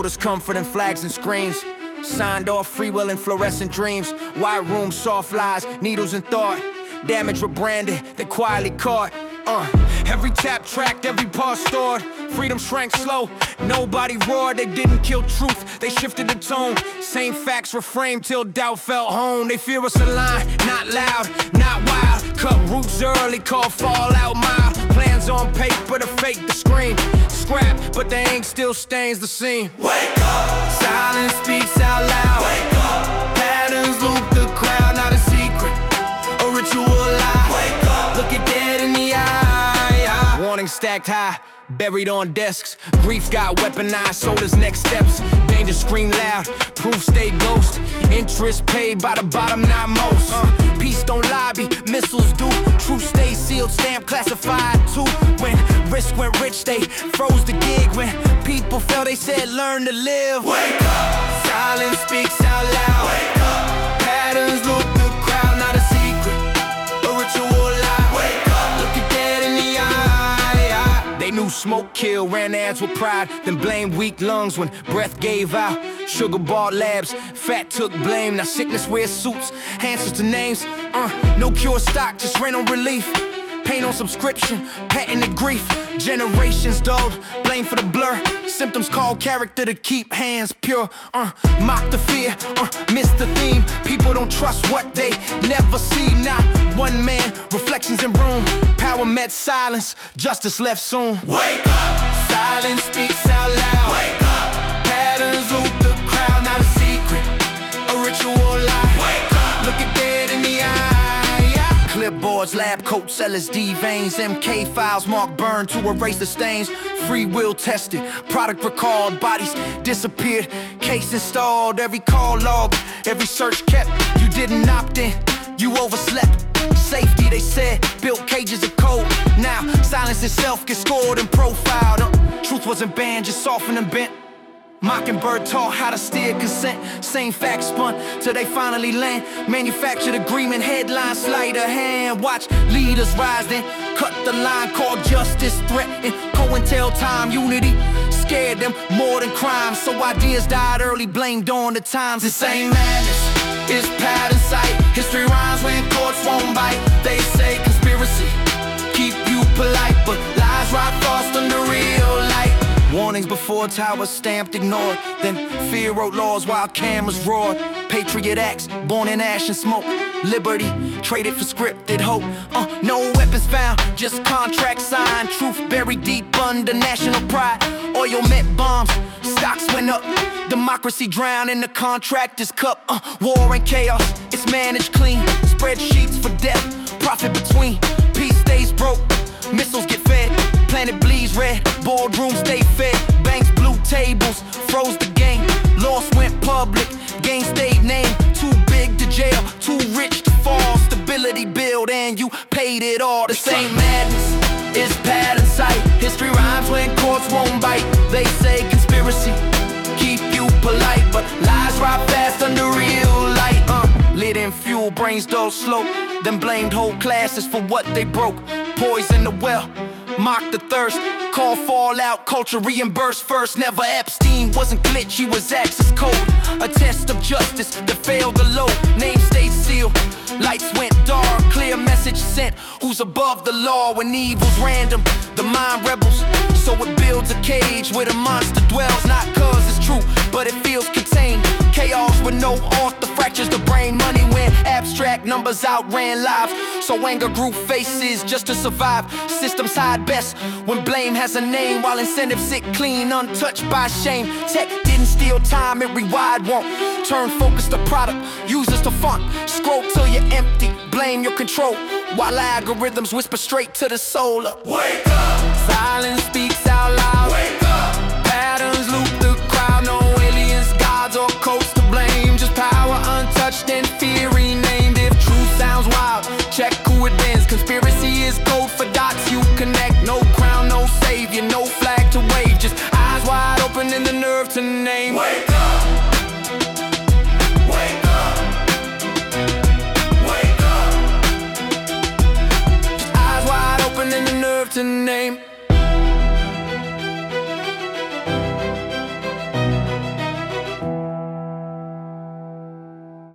shoulders, comfort and flags and screams. Signed off, free will and fluorescent dreams. White room, soft lies, needles and thought. Damage rebranded, they quietly caught. Every tap tracked, every part stored. Freedom shrank slow, nobody roared. They didn't kill truth, they shifted the tone. Same facts reframed till doubt felt home. They fear us aligned, not loud, not wild. Cut roots early, call fallout mild. Plans on paper to fake the scream. Scrap, but the ink still stains the scene. Wake up! Silence speaks out loud. Wake up! Patterns loop the crowd, not a secret, a ritual lie. Wake up! Look it dead in the eye. Warning stacked high, buried on desks. Grief got weaponized, so does next steps. Danger scream loud, proof stay ghost. Interest paid by the bottom, not most. Peace don't lobby, missiles do. Truth stays sealed, stamp classified too. When risk went rich, they froze the gig. When people fell, they said learn to live. Wake up! Silence speaks out loud. Wake up! Patterns loop the crowd, not a secret, a ritual lie. Wake up! Look it dead in the eye. They knew smoke kill, ran ads with pride, then blamed weak lungs when breath gave out. Sugar bought labs, fat took blame. Now sickness wears suits, answers to names. No cure stock, just rent on relief. Pain on subscription, patented grief. Generations dulled, blame for the blur. Symptoms call character to keep hands pure. Mock the fear, miss the theme. People don't trust what they never see. Not one man, reflections in room. Power met silence, justice left soon. Wake up! Silence speaks out loud. Wake up! Patterns loop the crowd, not a secret, a ritual lie. Wake up! Look it dead in the eye. Clipboards, lab coats, LSD veins, MK files marked burned to erase the stains. Free will tested, product recalled, bodies disappeared, case installed. Every call logged, every search kept. You didn't opt in, you overslept. Safety, they said, built cages of code. Now silence itself gets scored and profiled. Truth wasn't banned, just softened and bent. Mockingbird taught how to steer consent. Same facts spun till they finally land. Manufactured agreement, headline sleight of hand. Watch leaders rise, then cut the line. Called justice, threatened COINTELTIME. Unity scared them more than crime. So ideas died early, blamed on the times. This ain't madness, it's pattern sight. History rhymes when courts won't bite. They say conspiracy, keep you polite, but lies rot fast under real light. Warnings before towers stamped, ignored. Then fear wrote laws while cameras roared. Patriot acts, born in ash and smoke. Liberty, traded for scripted hope. No weapons found, just contracts signed. Truth buried deep under national pride. Oil met bombs, stocks went up. Democracy drowned in the contractor's cup. War and chaos, it's managed clean. Spreadsheets for death, profit between. Peace stays broke, missiles get fed. Planet bleeds red, boardrooms stay fed. Banks blew tables, froze the game. Loss went public, gain stayed named. Too big to jail, too rich to fall. Stability build and you paid it all. The same madness, it's pattern sight. History rhymes when courts won't bite. They say conspiracy, keep you polite, but lies rot fast under real light. Lit in fuel, brains dull slow. Then blamed whole classes for what they broke. Poison the well, mock the thirst. Call fallout, culture reimbursed first. Never Epstein, wasn't glitch, he was access code. A test of justice that failed the load. Name stayed sealed, lights went dark. Clear message sent, who's above the law? When evil's random, the mind rebels. So it builds a cage where the monster dwells. Not cause it's true, but it feels contained. Chaos with no author fractures the brain. Money when abstract numbers outran lives. So anger grew faces just to survive. Systems hide best when blame has a name, while incentives sit clean, untouched by shame. Tech didn't steal time, it rewired won't. Turn focus to product, users to fun. Scroll till you're empty, blame your control, while algorithms whisper straight to the soul. Wake up! Silence speaks out loud. Wake up! Patterns loop the crowd. No aliens, gods, or codes to blame. Just power untouched and fear renamed. If truth sounds wild, check who it bends. Conspiracy is code for dots you connect. No crown, no savior, no flag to wave. Just eyes wide open and the nerve to name. Wake up! Wake up! Wake up! Just eyes wide open and the nerve to name.